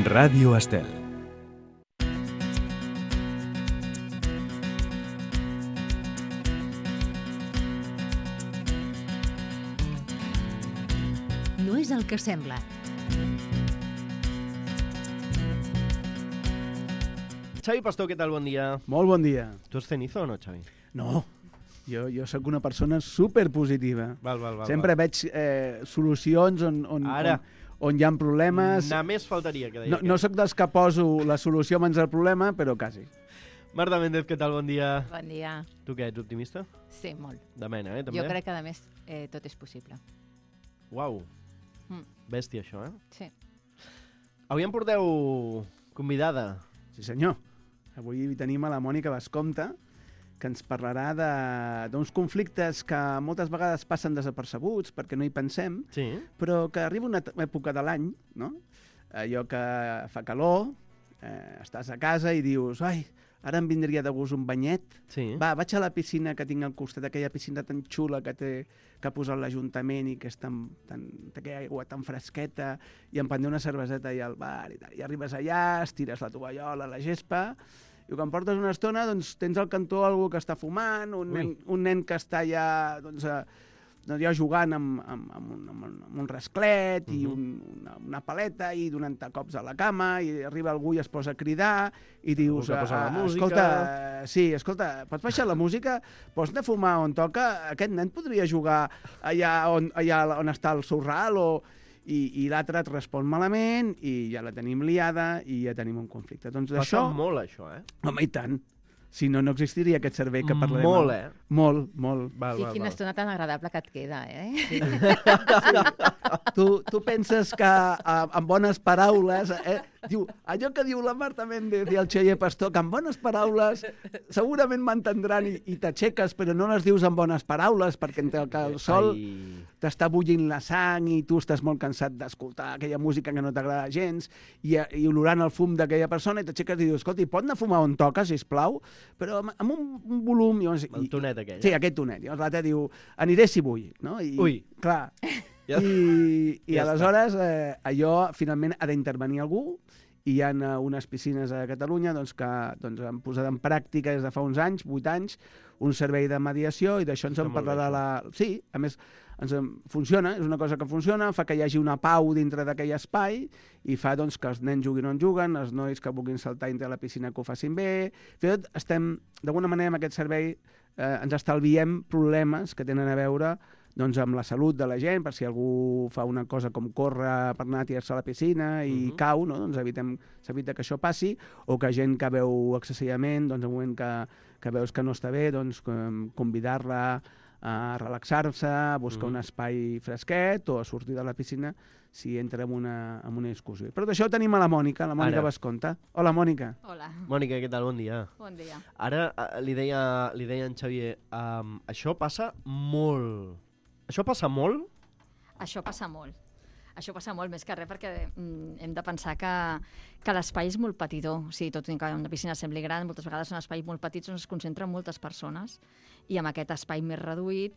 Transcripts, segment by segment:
Ràdio Estel. No és el que sembla. Xavi Pastor, què tal? Bon dia. Molt bon dia. Tu has cenizo o no, Xavi? No, jo sóc una persona superpositiva. Val. Sempre veig solucions on hi ha problemes. Només faltaria que deia No sóc dels que poso la solució abans del problema, però quasi. Marta Méndez, què tal? Bon dia. Bon dia. Tu què, ets optimista? Sí, molt. De mena, també? Jo crec que, a més, tot és possible. Uau. Bèstia, això, Sí. Avui em porteu convidada. Sí, senyor. Avui tenim a la Mònica Bascompte, que ens parlarà d'uns conflictes que moltes vegades passen desapercebuts perquè no hi pensem, Sí. però que arriba una època de l'any, no? Allò que fa calor, estàs a casa i dius, ai, ara em vindria de gust un banyet. Sí. Va, vaig a la piscina que tinc al costat, aquella piscina tan xula que ha posat l'Ajuntament i que és té aquella aigua tan fresqueta, i em prendré una cerveseta i al bar i tal. I arribes allà, estires la tovallola, la gespa, i quan portes una estona doncs, tens al cantó algú que està fumant, un nen que està allà ja jugant amb un rasclet i una paleta i donant-te cops a la cama, i arriba algú i es posa a cridar i dius, escolta, pots baixar la música? Pots anar a fumar on toca? Aquest nen podria jugar allà on està el sorral i l'altre et respon malament i ja la tenim liada i ja tenim un conflicte. Doncs Passa molt, això, Home, i tant. Si no, no existiria aquest servei que parlarem. Molt, Molt. I quina estona tan agradable que et queda, Sí. Tu penses que amb bones paraules... Diu, allò que diu la Marta Méndez i el Xavier Pastor, que amb bones paraules segurament m'entendran i t'aixeques, però no les dius amb bones paraules, perquè entre el sol t'està bullint la sang i tu estàs molt cansat d'escoltar aquella música que no t'agrada gens i olorant el fum d'aquella persona, i t'aixeques i dius, escolta, pot anar a fumar on toca, sisplau? Però amb un volum... El tonet aquell. Sí, aquest tonet. Llavors l'altre diu, aniré si vull. No? Ui. Clar. I aleshores allò finalment ha d'intervenir algú, i hi ha unes piscines a Catalunya que han posat en pràctica des de fa uns anys, 8 anys, un servei de mediació, i d'això ens en parlarà Sí, a més, funciona, és una cosa que funciona, fa que hi hagi una pau dintre d'aquell espai i fa que els nens juguin on juguen, els nois que vulguin saltar dintre la piscina que ho facin bé. Fins i tot estem, d'alguna manera, amb aquest servei ens estalviem problemes que tenen a veure amb la salut de la gent, per si algú fa una cosa com córrer per anar a tirar-se a la piscina i cau, no? S'evita que això passi, o que gent que veu excessivament, en el moment que veus que no està bé, convidar-la a relaxar-se, a buscar un espai fresquet o a sortir de la piscina si entra en una discussió. Però d'això tenim a la Mònica Bascompte. Hola, Mònica. Hola. Mònica, què tal? Bon dia. Bon dia. Ara li deia en Xavier, això passa molt. Això passa molt? Això passa molt. Això passa molt, més que res, perquè hem de pensar que l'espai és molt petitó. O sigui, tot i que una piscina sembli gran, moltes vegades són espais molt petits on es concentren moltes persones, i amb aquest espai més reduït,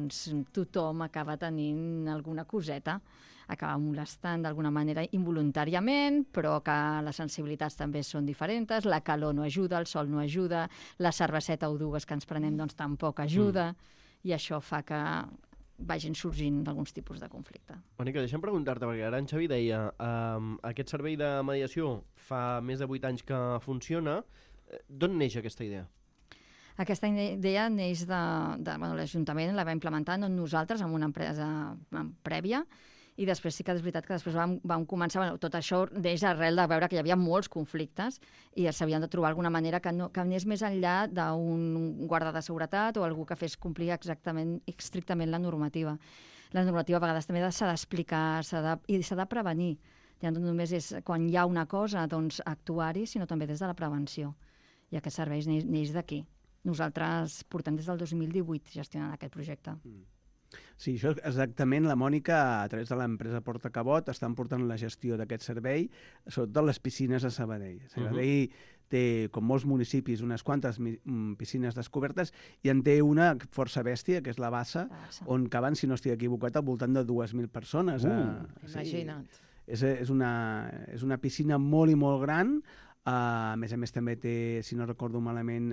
tothom acaba tenint alguna coseta, acaba molestant d'alguna manera involuntàriament, però que les sensibilitats també són diferents, la calor no ajuda, el sol no ajuda, la cerveseta o dues que ens prenem tampoc ajuda, i això fa que vagin sorgint alguns tipus de conflicte. Mònica, deixa'm preguntar-te, perquè ara en Xavi deia aquest servei de mediació fa més de 8 anys que funciona. D'on neix aquesta idea? Aquesta idea neix l'Ajuntament la va implementar nosaltres amb una empresa prèvia, i després sí que és veritat que després vam començar, tot això neix arrel de veure que hi havia molts conflictes i s'havien de trobar alguna manera que anés més enllà d'un guarda de seguretat o algú que fes complir estrictament la normativa. La normativa a vegades també s'ha d'explicar i s'ha de prevenir. Ja no només és quan hi ha una cosa actuar-hi, sinó també des de la prevenció. I aquest servei neix d'aquí. Nosaltres portem des del 2018 gestionant aquest projecte. Sí, això exactament. La Mònica, a través de l'empresa Portacabot, estan portant la gestió d'aquest servei, sobretot les piscines a Sabadell. Sabadell té, com molts municipis, unes quantes piscines descobertes, i en té una força bèstia, que és la Bassa, on caben, si no estic equivocat, al voltant de 2.000 persones. Imagina't. És una piscina molt i molt gran. A més també té, si no recordo malament,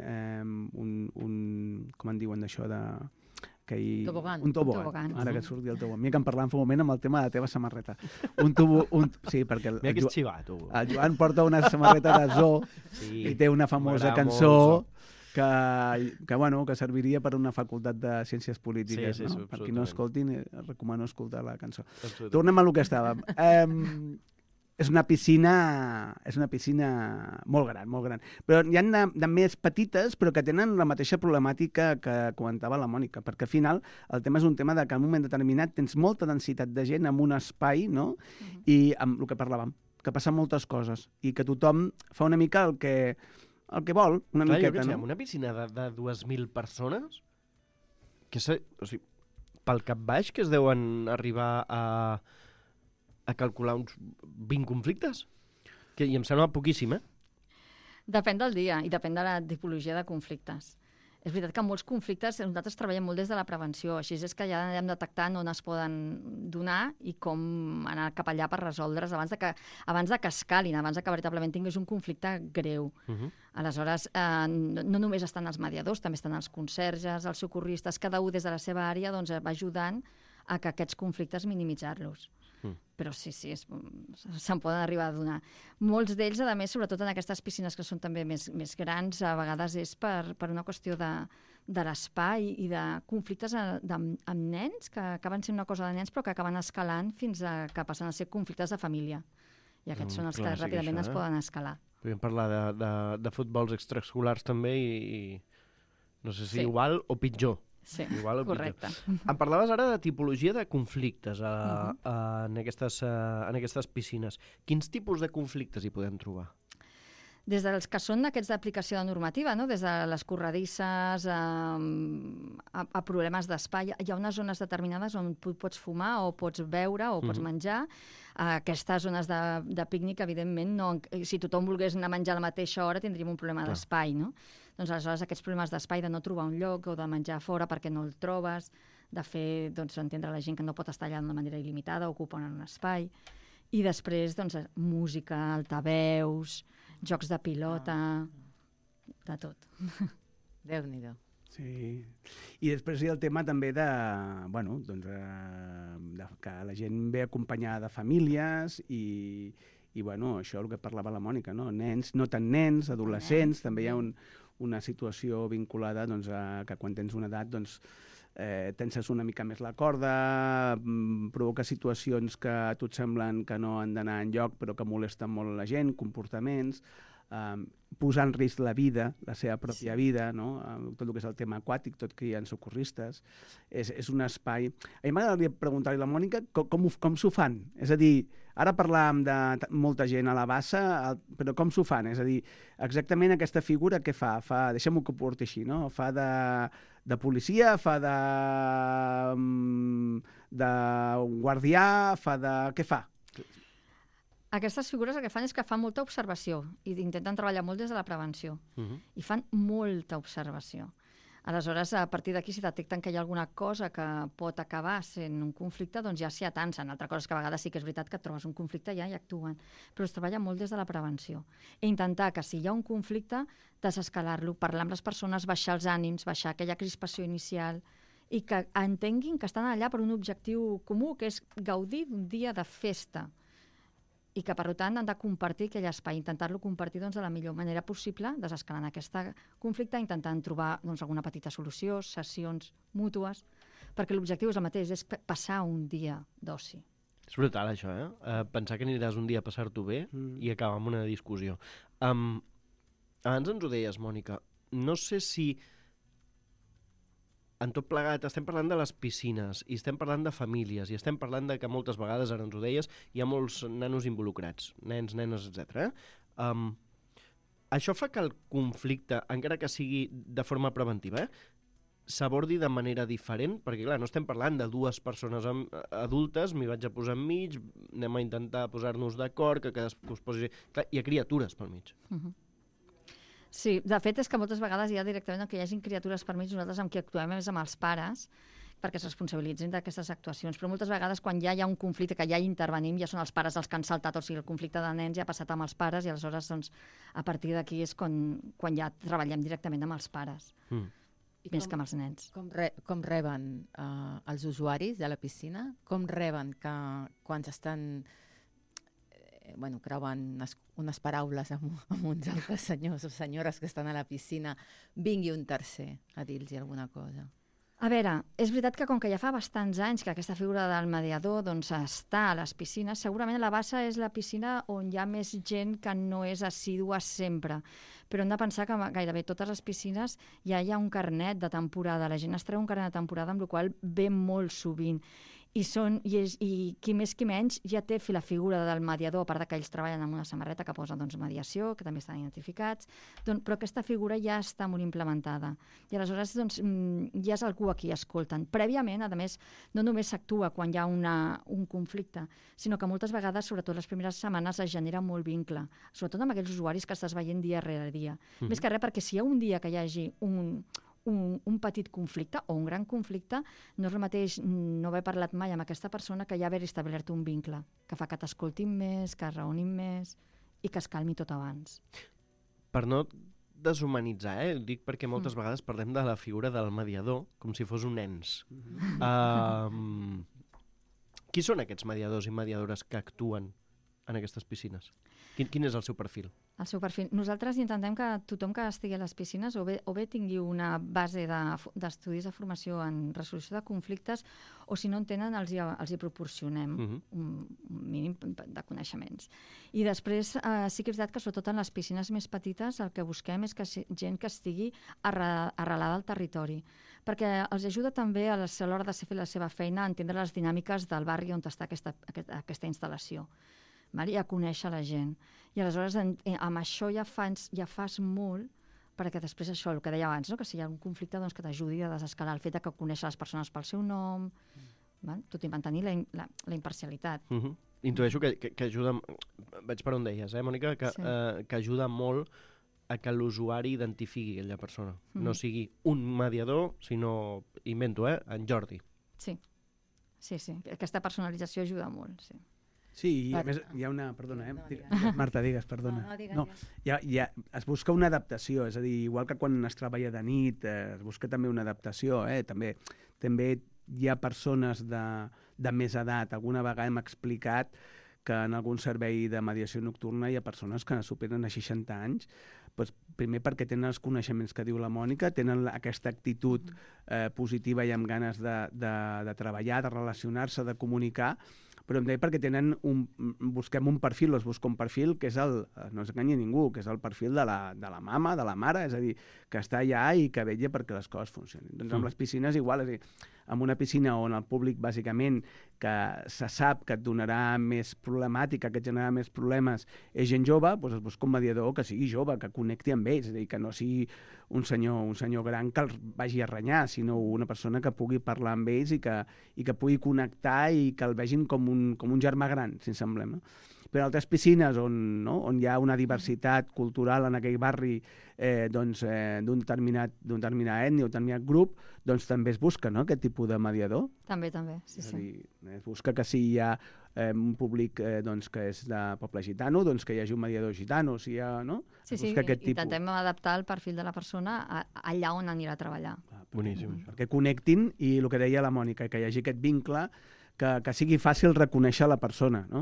com en diuen d'això de... Tobogan. Un tobogan. Ara que et surti el tobogan. Mira que em parlàvem fa un moment amb el tema de la teva samarreta. Sí, perquè Mira que és xivat, el Joan porta una samarreta de Zoo i té una famosa cançó que serviria per una facultat de Ciències Polítiques. Sí, no? Per qui no escoltin, recomano escoltar la cançó. Absolutament. Tornem a lo que estàvem. És una piscina molt gran, molt gran. Però hi ha de més petites, però que tenen la mateixa problemàtica que comentava la Mònica, perquè al final el tema és un tema de que en un moment determinat tens molta densitat de gent en un espai, no? I amb el que parlàvem, que passen moltes coses i que tothom fa una mica el que vol, una miqueta, no? Una piscina de 2.000 persones, o sigui, pel cap baix que es deuen arribar a calcular uns 20 conflictes? I em sembla poquíssim, Depèn del dia i depèn de la tipologia de conflictes. És veritat que molts conflictes nosaltres treballem molt des de la prevenció, així és que ja anem detectant on es poden donar i com anar cap allà per resoldre's abans de que escalin, abans de que veritablement tinguis un conflicte greu. Aleshores, no només estan els mediadors, també estan els conserges, els socorristes, cada un des de la seva àrea doncs, va ajudant a que aquests conflictes minimitzar-los. Però sí, se'n poden arribar a donar. Molts d'ells, a més, sobretot en aquestes piscines que són també més grans, a vegades és per una qüestió de l'espai i de conflictes amb nens, que acaben sent una cosa de nens però que acaben escalant fins a que passen a ser conflictes de família. I aquests són els que ràpidament es poden escalar. Podríem parlar de futbols extraescolars també i no sé si igual o pitjor. Sí, igual correcte. Em parlaves ara de tipologia de conflictes en aquestes piscines. Quins tipus de conflictes hi podem trobar? Des dels que són aquests d'aplicació de normativa, no? Des de les corredisses a problemes d'espai. Hi ha unes zones determinades on pots fumar o pots beure o pots menjar. Aquestes zones de pícnic, evidentment, si tothom volgués anar a menjar a la mateixa hora tindríem un problema d'espai, no? Doncs aleshores aquests problemes d'espai, de no trobar un lloc o de menjar fora perquè no el trobes, de fer, doncs, entendre la gent que no pot estar allà d'una manera il·limitada, ocupen un espai. I després, doncs, música, altaveus, jocs de pilota, de tot. Déu-n'hi-do. Sí. I després hi ha el tema també de que la gent ve acompanyada de famílies i això el que parlava la Mònica, no? Nens, no tant nens, adolescents, també hi ha una situació vinculada a que quan tens una edat tenses una mica més la corda, provoca situacions que a tu et semblen que no han d'anar enlloc però que molesten molt la gent, comportaments, posar en risc la vida, la seva pròpia vida, no? Tot el que és el tema aquàtic, tot que hi ha socorristes. És un espai... A mi m'agradaria preguntar-li a la Mònica com s'ho fan. És a dir, ara parlàvem de molta gent a la bassa, però com s'ho fan? És a dir, exactament aquesta figura què fa? Deixem-ho que ho porti així, no? Fa de policia, fa de guardià, què fa? Aquestes figures el que fan és que fan molta observació i intenten treballar molt des de la prevenció. I fan molta observació. Aleshores, a partir d'aquí, si detecten que hi ha alguna cosa que pot acabar sent un conflicte, doncs ja s'hi atancen. Altra cosa és que a vegades sí que és veritat que et trobes un conflicte ja i actuen. Però es treballa molt des de la prevenció. I intentar que si hi ha un conflicte, desescalar-lo, parlar amb les persones, baixar els ànims, baixar aquella crispació inicial i que entenguin que estan allà per un objectiu comú, que és gaudir d'un dia de festa. I que, per tant, han de compartir aquell espai, intentar-lo compartir de la millor manera possible, desescalant aquest conflicte, intentant trobar alguna petita solució, sessions mútues, perquè l'objectiu és el mateix, és passar un dia d'oci. És brutal, això, pensar que aniràs un dia a passar-t'ho bé i acabar amb una discussió. Abans ens ho deies, Mònica, no sé si en tot plegat estem parlant de les piscines i estem parlant de famílies i estem parlant de que moltes vegades, ara ens ho deies, hi ha molts nanos involucrats, nens, nenes, etc. Això fa que el conflicte, encara que sigui de forma preventiva, s'abordi de manera diferent, perquè clar, no estem parlant de dues persones adultes, m'hi vaig a posar enmig, anem a intentar posar-nos d'acord, que cadascú es posi... Clar, hi ha criatures pel mig. Sí, de fet és que moltes vegades ja directament que hi hagin criatures per mig, nosaltres amb qui actuem és amb els pares, perquè es responsabilitzin d'aquestes actuacions. Però moltes vegades, quan ja hi ha un conflicte, que ja hi intervenim, ja són els pares els que han saltat, o sigui, el conflicte de nens ja ha passat amb els pares, i aleshores, doncs, a partir d'aquí és quan ja treballem directament amb els pares, més que amb els nens. Com reben els usuaris de la piscina? Com reben que quan s'estan creuen unes paraules amb uns altres senyors o senyores que estan a la piscina, vingui un tercer a dir-los alguna cosa? A veure, és veritat que com que ja fa bastants anys que aquesta figura del mediador doncs, està a les piscines, segurament la base és la piscina on hi ha més gent que no és assídua sempre. Però hem de pensar que gairebé totes les piscines ja hi ha un carnet de temporada. La gent es treu un carnet de temporada, amb la qual cosa ve molt sovint. I qui més qui menys ja té la figura del mediador, a part que ells treballen amb una samarreta que posa mediació, que també estan identificats, però aquesta figura ja està molt implementada. I aleshores ja és algú a qui escolten. Prèviament, a més, no només s'actua quan hi ha un conflicte, sinó que moltes vegades, sobretot les primeres setmanes, es genera molt vincle, sobretot amb aquells usuaris que estàs veient dia rere dia. Més que res perquè si hi ha un dia que hi hagi un petit conflicte o un gran conflicte, no és el mateix no haver parlat mai amb aquesta persona que ja haver establert un vincle, que fa que t'escoltin més, que es reúnin més i que es calmi tot abans. Per no deshumanitzar, ho dic perquè moltes vegades parlem de la figura del mediador com si fos un ens. Qui són aquests mediadors i mediadores que actuen en aquestes piscines? Quin és el seu perfil? El seu perfil. Nosaltres intentem que tothom que estigui a les piscines o bé tingui una base d'estudis de formació en resolució de conflictes, o si no en tenen els hi proporcionem un mínim de coneixements. I després sí que és veritat que sobretot en les piscines més petites el que busquem és que gent que estigui arrelada al territori, perquè els ajuda també a l'hora de fer la seva feina a entendre les dinàmiques del barri on està aquesta instal·lació. I a conèixer la gent. I aleshores amb això ja fas molt perquè després això, el que deia abans, que si hi ha un conflicte doncs que t'ajudi a desescalar el fet que conèixer les persones pel seu nom, tot i mantenir la imparcialitat. Intueixo que ajuda, vaig per on deies, Mònica, que ajuda molt a que l'usuari identifiqui aquella persona. No sigui un mediador, sinó, invento, en Jordi. Sí. Aquesta personalització ajuda molt, sí. Sí, i a més hi ha una... Perdona, Marta, digues, perdona. No, es busca una adaptació, és a dir, igual que quan es treballa de nit, es busca també una adaptació, també hi ha persones de més edat. Alguna vegada hem explicat que en algun servei de mediació nocturna hi ha persones que superen a 60 anys, doncs, primer perquè tenen els coneixements que diu la Mònica, tenen aquesta actitud positiva i amb ganes de treballar, de relacionar-se, de comunicar, però també perquè busquem un perfil, es busca un perfil que és no s'enganyi ningú, que és el perfil de la mama, de la mare, és a dir, que està allà i que vetlla perquè les coses funcionin. Doncs amb les piscines igual, és a dir, amb una piscina on el públic bàsicament que se sap que et donarà més problemàtica, que et generarà més problemes, és gent jove, doncs es busca un mediador que sigui jove, que connecti amb ells, és a dir, que no sigui un senyor gran que els vagi a renyar, sinó una persona que pugui parlar amb ells i que pugui connectar i que el vegin com un germà gran, si ens sembla, no? Però altres piscines on hi ha una diversitat cultural en aquell barri d'un determinat ètnia o un determinat grup, doncs també es busca aquest tipus de mediador. També, sí. És a dir, es busca que si hi ha un públic que és de poble gitano, doncs que hi hagi un mediador gitano. Si hi ha, no? Sí, intentem adaptar el perfil de la persona allà on anirà a treballar. Boníssim. Perquè connectin i el que deia la Mònica, que hi hagi aquest vincle, que sigui fàcil reconèixer la persona, no?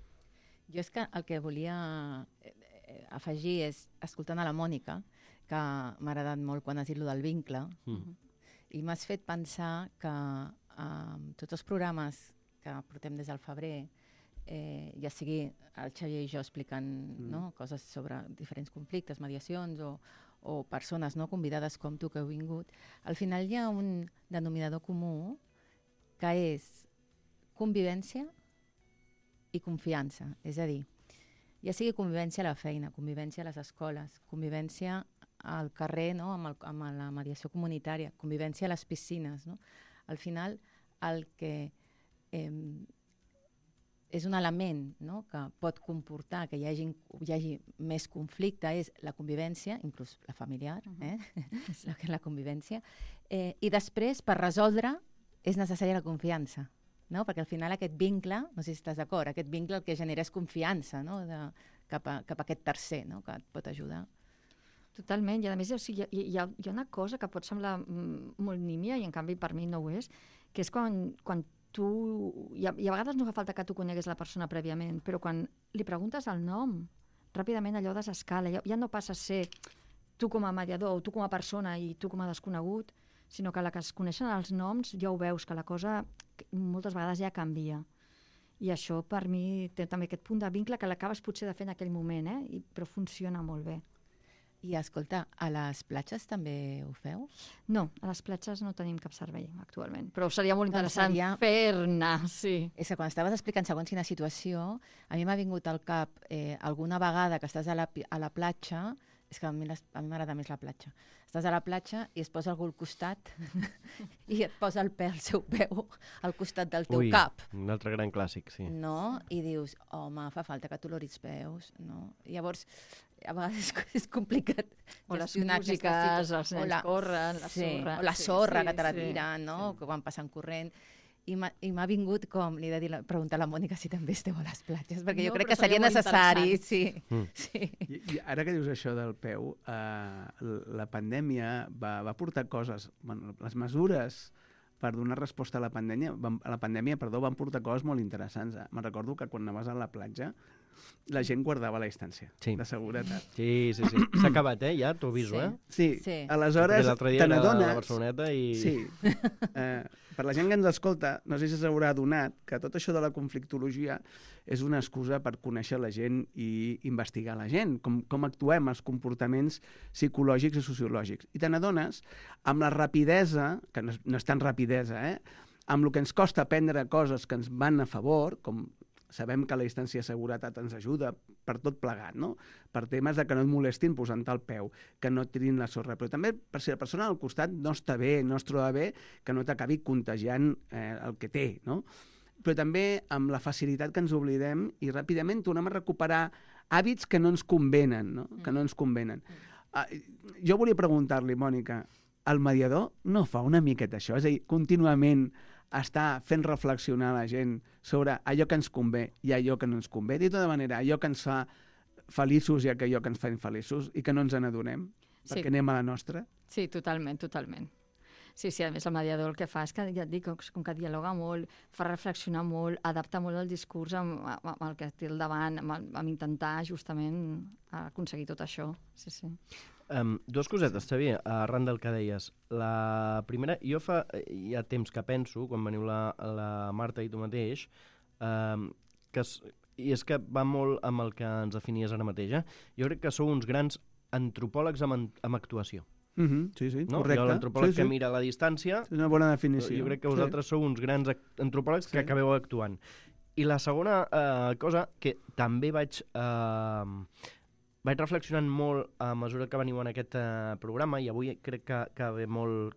Jo és que el que volia afegir és, escoltant a la Mònica, que m'ha agradat molt quan has dit del vincle, i m'has fet pensar que tots els programes que portem des del febrer, ja sigui el Xavier i jo explicant coses sobre diferents conflictes, mediacions o persones convidades com tu que heu vingut, al final hi ha un denominador comú que és convivència i confiança, és a dir, ja sigui convivència a la feina, convivència a les escoles, convivència al carrer, amb la mediació comunitària, convivència a les piscines. Al final, el que és un element que pot comportar que hi hagi més conflicte és la convivència, inclús la familiar, la convivència, i després, per resoldre, és necessària la confiança, no? Perquè al final aquest vincle, no sé si estàs d'acord, aquest vincle el que genera és confiança, no? Cap a aquest tercer, no? Que et pot ajudar. Totalment, i a més hi ha una cosa que pot semblar molt nímia i en canvi per mi no ho és, que és quan tu... I a vegades no fa falta que tu coneguis la persona prèviament, però quan li preguntes el nom, ràpidament allò desescala, ja no passa a ser tu com a mediador o tu com a persona i tu com a desconegut, sinó que la que es coneixen els noms ja ho veus, que la cosa moltes vegades ja canvia. I això per mi té també aquest punt de vincle que l'acabes potser de fer en aquell moment, però funciona molt bé. I escolta, a les platges també ho feu? No, a les platges no tenim cap servei actualment, però seria molt interessant fer-ne, sí. És que quan estaves explicant segons quina situació, a mi m'ha vingut al cap alguna vegada que estàs a la platja, és que a mi m'agrada més la platja, estàs a la platja i es posa algú al costat i et posa el seu peu al costat del teu cap. Un altre gran clàssic, sí. No? I dius, home, fa falta que t'oloris peus, no? Llavors, a vegades és complicat gestionar aquestes situacions. Els nens corren, la sorra. O la sorra que te la tiren, no? Que quan passen corrent. I m'ha vingut com, li he de preguntar a la Mònica si també esteu a les platges, perquè jo crec que seria necessari. Sí. I ara que dius això del peu, la pandèmia va portar coses, les mesures per donar resposta a la pandèmia, van portar coses molt interessants. Me'n recordo que quan anaves a la platja la gent guardava la distància de seguretat. Sí. S'ha acabat, ja t'ho aviso, Sí. Aleshores, te n'adones... a Barceloneta i... Sí. Per la gent que ens escolta, no sé si s'haurà adonat que tot això de la conflictologia és una excusa per conèixer la gent i investigar la gent, com actuem, els comportaments psicològics i sociològics. I te n'adones amb la rapidesa, que no és tan rapidesa, amb el que ens costa aprendre coses que ens van a favor, com sabem que la distància de seguretat ens ajuda per tot plegat, no? Per temes de que no et molestin posant-te el peu, que no et tirin la sorra, però també per si la persona al costat no està bé, no es troba bé, que no t'acabi contagiant el que té, no? Però també amb la facilitat que ens oblidem i ràpidament tornem a recuperar hàbits que no ens convenen, no? Que no ens convenen. Jo volia preguntar-li, Mònica, el mediador no fa una miqueta això? És a dir, contínuament està fent reflexionar la gent sobre allò que ens convé i allò que no ens convé. De tota manera, allò que ens fa feliços i allò que ens fa infeliços i que no ens n'adonem, perquè anem a la nostra. Sí, totalment. Sí, a més el mediador el que fa és que, ja et dic, com que dialoga molt, fa reflexionar molt, adapta molt el discurs amb el que té al davant, amb intentar justament aconseguir tot això. Sí. Dues cosetes, Xavier, arran del que deies. La primera, jo fa ja temps que penso, quan veniu la Marta i tu mateix, i és que va molt amb el que ens definies ara mateix, jo crec que sou uns grans antropòlegs amb actuació. Sí, no? Correcte. Jo l'antropòleg que mira a la distància... És una bona definició. Jo crec que vosaltres sou uns grans antropòlegs que acabeu actuant. I la segona cosa, que també vaig reflexionant molt a mesura que veniu en aquest programa, i avui crec que ve molt...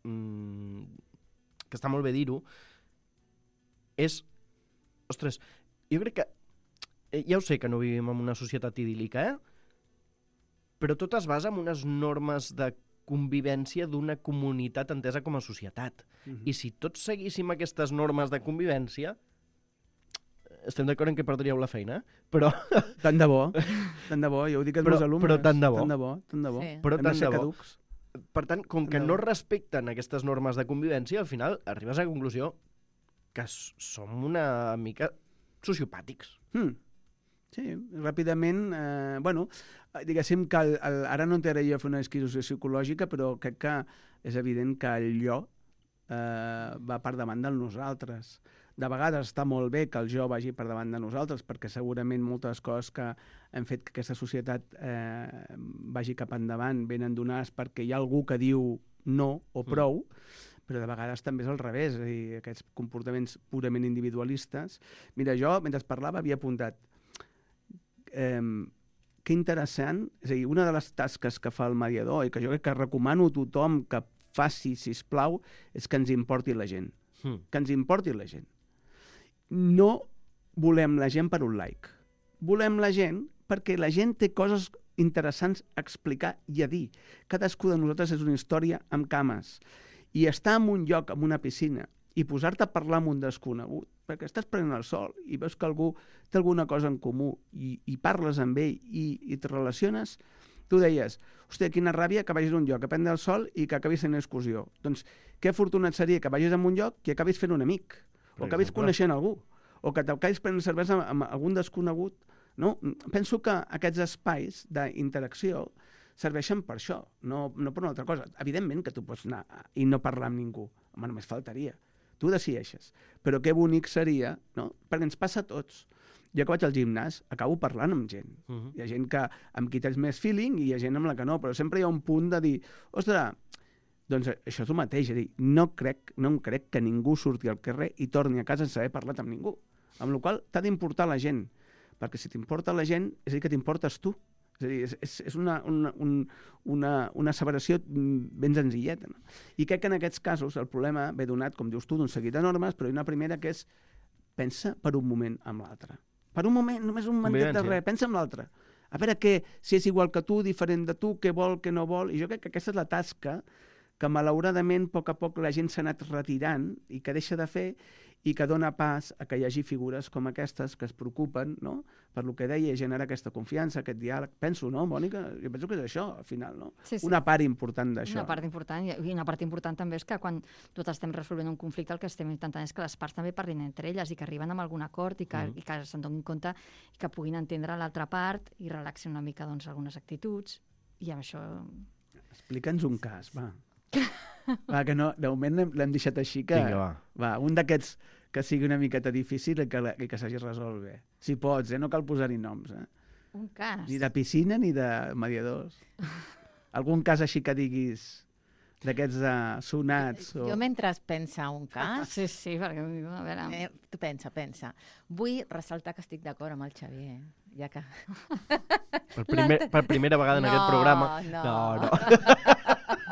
que està molt bé dir-ho, és... Ostres, jo crec que... Ja ho sé que no vivim en una societat idíl·lica, però tot es basa en unes normes de convivència d'una comunitat entesa com a societat. I si tots seguíssim aquestes normes de convivència, estem d'acord en que perdríeu la feina, però... Tant de bo, jo ho dic als meus alumnes. Però tant de bo. Tant de bo. Sí. Però tant de bo. Caducs. Per tant, com que no respecten aquestes normes de convivència, al final arribes a la conclusió que som una mica sociopàtics. Sí, ràpidament, diguéssim que ara no entraré jo a fer una descripció psicològica, però crec que és evident que el jo va per davant de nosaltres. De vegades està molt bé que el jo vagi per davant de nosaltres, perquè segurament moltes coses que han fet que aquesta societat vagi cap endavant venen donades perquè hi ha algú que diu no o prou, però de vegades també és al revés, és a dir, aquests comportaments purament individualistes. Mira, jo, mentre parlava, havia apuntat que interessant, és a dir, una de les tasques que fa el mediador i que jo crec que recomano a tothom que faci, sisplau, és que ens importi la gent. Que ens importi la gent. No volem la gent per un like. Volem la gent perquè la gent té coses interessants a explicar i a dir. Cadascú de nosaltres és una història amb cames. I estar en un lloc, en una piscina, i posar-te a parlar amb un desconegut, perquè estàs prenent el sol i veus que algú té alguna cosa en comú i parles amb ell i te relaciones, tu deies, hòstia, quina ràbia que vagis a un lloc a prendre el sol i que acabis fent una excursió. Doncs que afortunat seria que vagis a un lloc i acabis fent un amic, o acabis coneixent algú, o que t'acabis prenent cervesa amb algun desconegut. No? Penso que aquests espais d'interacció serveixen per això, no per una altra cosa. Evidentment que tu pots anar i no parlar amb ningú. Home, només faltaria. Tu decideixes. Però que bonic seria, no? Perquè ens passa a tots. Jo que vaig al gimnàs, acabo parlant amb gent. Hi ha gent amb qui tens més feeling i hi ha gent amb la que no, però sempre hi ha un punt de dir, ostres, doncs això és el mateix. És a dir, no em crec que ningú surti al carrer i torni a casa sense haver parlat amb ningú. Amb la qual cosa t'ha d'importar la gent. Perquè si t'importa la gent, és a dir, que t'importes tu. És a dir, és una asseveració ben senzilleta. No? I crec que en aquests casos el problema ve donat, com dius tu, d'un seguit de normes, però hi ha una primera que és pensa per un moment amb l'altre. Per un moment, només un momentet de res, pensa en l'altre. A veure si és igual que tu, diferent de tu, què vol, què no vol. I jo crec que aquesta és la tasca que malauradament a poc la gent s'ha anat retirant i que deixa de fer i que dona pas a que hi hagi figures com aquestes que es preocupen, no?, per lo que deia, generar aquesta confiança, aquest diàleg. Penso, no, Mònica? Jo penso que és això, al final, no? Sí. Una part important d'això. Una part important, i una part important també és que quan tot estem resolvent un conflicte el que estem intentant és que les parts també parlin entre elles i que arriben amb algun acord i que se'n donin compte i que puguin entendre l'altra part i relaxin una mica doncs, algunes actituds i amb això... Explica'ns un cas, va. Va, que no, de moment l'hem deixat així que... Vinga, va, un d'aquests que sigui una miqueta difícil i que s'hagi resolt bé. Si pots, no cal posar-hi noms. Un cas? Ni de piscina ni de mediadors. Algun cas així que diguis d'aquests sonats? O... Jo mentre pensa un cas... Sí, perquè a veure... Tu pensa. Vull ressaltar que estic d'acord amb el Xavier, ja que... Per primera vegada en aquest programa... No.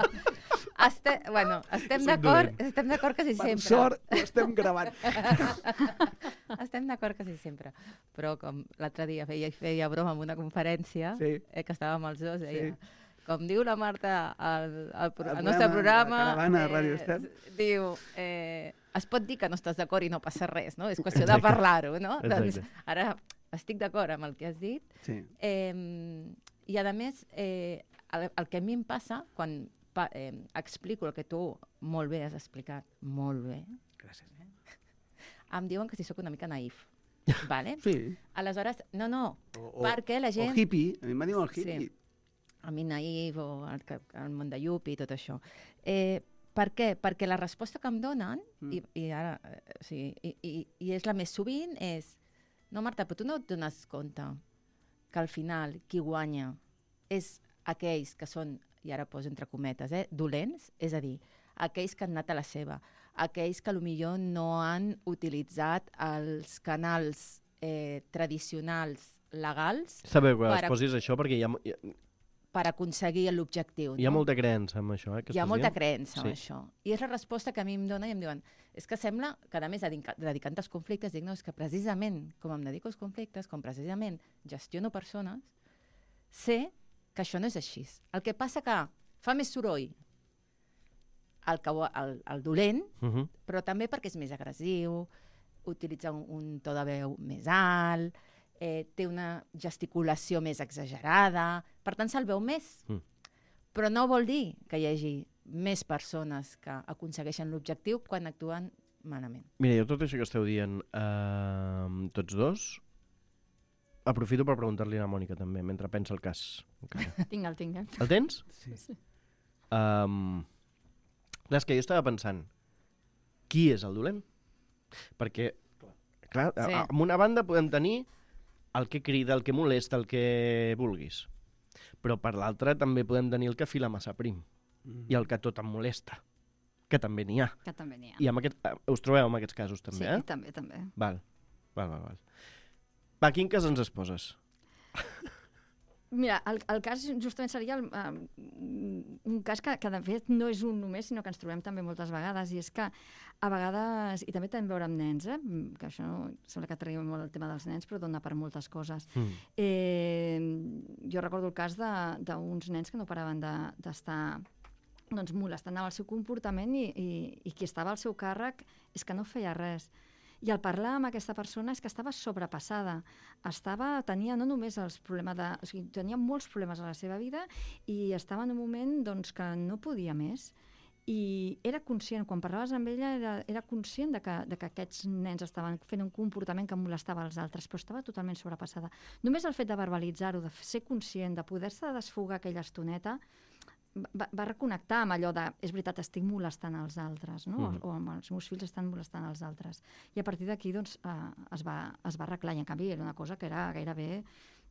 Estem d'acord quasi sempre. Per sort, ho estem gravant. Estem d'acord quasi sempre. Però com l'altre dia feia broma en una conferència, que estàvem els dos, deia... Com diu la Marta al nostre programa, Caravana, Ràdio Estel, diu, es pot dir que no estàs d'acord i no passa res, no? És qüestió de parlar-ho, no? Doncs ara estic d'acord amb el que has dit. Sí. I a més, el que a mi em passa, quan explico el que tu molt bé has explicat, molt bé, gràcies. Em diuen que si sóc una mica naïf. Vale? Sí. Aleshores, no, perquè la gent... O hippie, a mi m'ha dit el hippie. Sí. A mi naïf o el món de Yupi i tot això. Per què? Perquè la resposta que em donen, i ara, i és la més sovint, és no, Marta, però tu no et dones compte que al final qui guanya és aquells que són, i ara poso entre cometes, dolents, és a dir, aquells que han anat a la seva, aquells que potser no han utilitzat els canals tradicionals legals... Està bé que es posis això perquè hi ha... per aconseguir l'objectiu. Hi ha molta creença amb això. Hi ha molta creença amb això. I és la resposta que a mi em dona i em diuen, és que sembla que a més dedicant als conflictes, dic, no, és que precisament com em dedico als conflictes, com precisament gestiono persones, sé que això no és així. El que passa que fa més soroll el dolent, però també perquè és més agressiu, utilitza un to de veu més alt, té una gesticulació més exagerada, per tant se'l veu més. Però no vol dir que hi hagi més persones que aconsegueixen l'objectiu quan actuen malament. Mira, jo tot això que esteu dient tots dos, aprofito per preguntar-li a la Mònica també, mentre pensa el cas. Tinc. El tens? Sí. Clar, és que jo estava pensant, qui és el dolent? Perquè, clar, amb una banda podem tenir el que crida, el que molesta, el que vulguis. Però per l'altra també podem tenir el que fila massa prim i el que tot em molesta, que també n'hi ha. Que també n'hi ha. I us trobeu en aquests casos també, Sí, també. Val. Va, quin cas ens exposes? Mira, el cas justament seria un cas que de fet no és un només, sinó que ens trobem també moltes vegades, i és que a vegades, i també tenim a veure amb nens, que això sembla que traiem molt el tema dels nens, però dona per moltes coses. Jo recordo el cas d'uns nens que no paraven d'estar doncs, molestant amb el seu comportament i qui estava al seu càrrec és que no feia res. I al parlar amb aquesta persona és que estava sobrepassada. Tenia no només els problemes o sigui, tenia molts problemes a la seva vida i estava en un moment doncs, que no podia més. I era conscient, quan parlaves amb ella, era conscient de que aquests nens estaven fent un comportament que molestava els altres, però estava totalment sobrepassada. Només el fet de verbalitzar-ho, de ser conscient, de poder-se desfogar aquella estoneta, va reconnectar amb allò de, és veritat, estic molestant els altres, no? O amb els meus fills estan molestant els altres. I a partir d'aquí doncs, es va arreglar. I en canvi era una cosa que era gairebé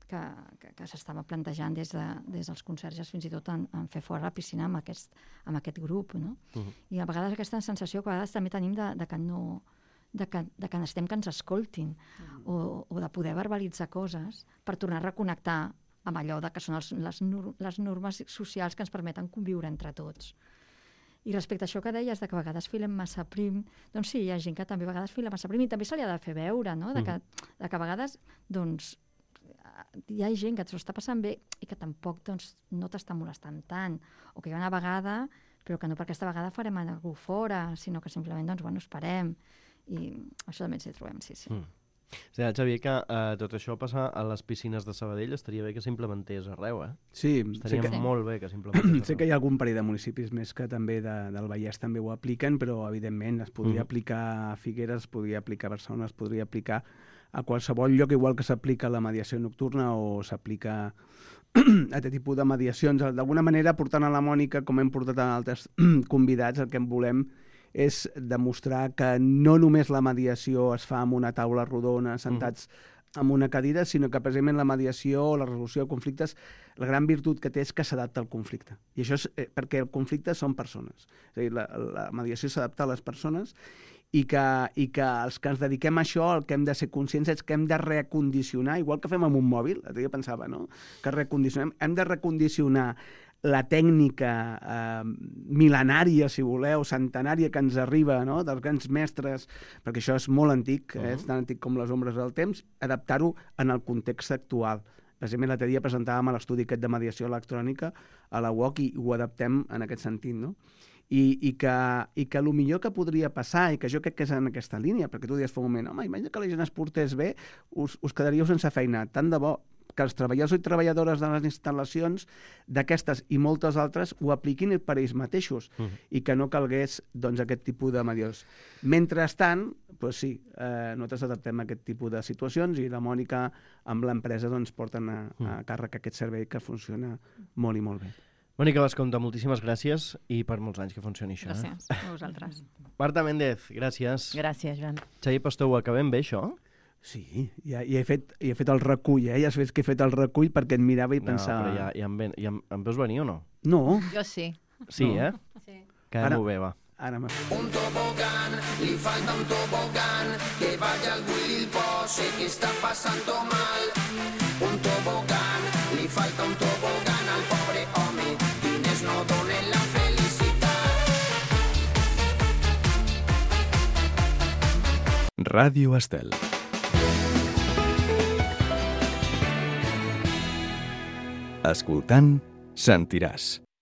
que s'estava plantejant des dels conserges fins i tot en fer fora la piscina amb aquest grup, no? I a vegades aquesta sensació que a vegades també tenim de que necessitem que ens escoltin o de poder verbalitzar coses per tornar a reconnectar amb allò que són les normes socials que ens permeten conviure entre tots. I respecte a això que deies, que a vegades filem massa prim, doncs sí, hi ha gent que també a vegades fila massa prim i també se li ha de fer veure, no? Que a vegades doncs, hi ha gent que s'ho està passant bé i que tampoc doncs, no t'està molestant tant, o que hi ha una vegada, però que no perquè aquesta vegada farem algú fora, sinó que simplement doncs, bueno, esperem. I això també ens hi trobem, sí. O sigui, Xavier, que tot això passa a les piscines de Sabadell, estaria bé que s'implementés arreu, Sí. Estaria molt bé que s'implementés arreu. Sé que hi ha algun parell de municipis més que també del Vallès també ho apliquen, però evidentment es podria aplicar a Figueres, es podria aplicar a Barcelona, es podria aplicar a qualsevol lloc, igual que s'aplica la mediació nocturna o s'aplica a aquest tipus de mediacions. D'alguna manera, portant a la Mònica, com hem portat a altres convidats, el que en volem és demostrar que no només la mediació es fa amb una taula rodona, sentats en una cadira, sinó que precisament la mediació o la resolució de conflictes, la gran virtut que té és que s'adapta al conflicte. I això és perquè el conflicte són persones. És a dir, la mediació s'adapta a les persones i que els que ens dediquem a això, el que hem de ser conscients és que hem de recondicionar, igual que fem amb un mòbil, jo pensava, no? Que recondicionem, hem de recondicionar la tècnica mil·lenària, si voleu, centenària que ens arriba, no? Dels grans mestres, perquè això és molt antic, és tan antic com les ombres del temps, adaptar-ho en el context actual. Precisament l'altre dia presentàvem l'estudi aquest de mediació electrònica a la UOC i ho adaptem en aquest sentit, no? I que el millor que podria passar, i que jo crec que és en aquesta línia, perquè tu deies fa un moment, home, imagina que la gent es portés bé, us quedaríeu sense feina, tant de bo, que els treballadors i treballadores de les instal·lacions d'aquestes i moltes altres ho apliquin per ells mateixos i que no calgués doncs, aquest tipus de mediacions. Mentrestant, doncs sí, nosaltres adaptem aquest tipus de situacions i la Mònica amb l'empresa doncs, porten a càrrec aquest servei que funciona molt i molt bé. Mònica Basconta, moltíssimes gràcies i per molts anys que funcioni això. Gràcies a vosaltres. Marta Méndez, gràcies. Gràcies, Joan. Xavier Pastor, ho acabem bé, això? Sí, ja he fet el recull, ja has vist que he fet el recull perquè et mirava i pensava... No, però ja em veus venir o no? No. Jo sí. Sí, no. Sí. Quedem-ho bé, va. Ara Un tobogán, li falta un tobogán, que vaya al Willy el pose que está pasando mal. Un tobogán, li falta un tobogán al pobre home, diners no donen la felicitat. Ràdio Estel. Escoltant, sentiràs.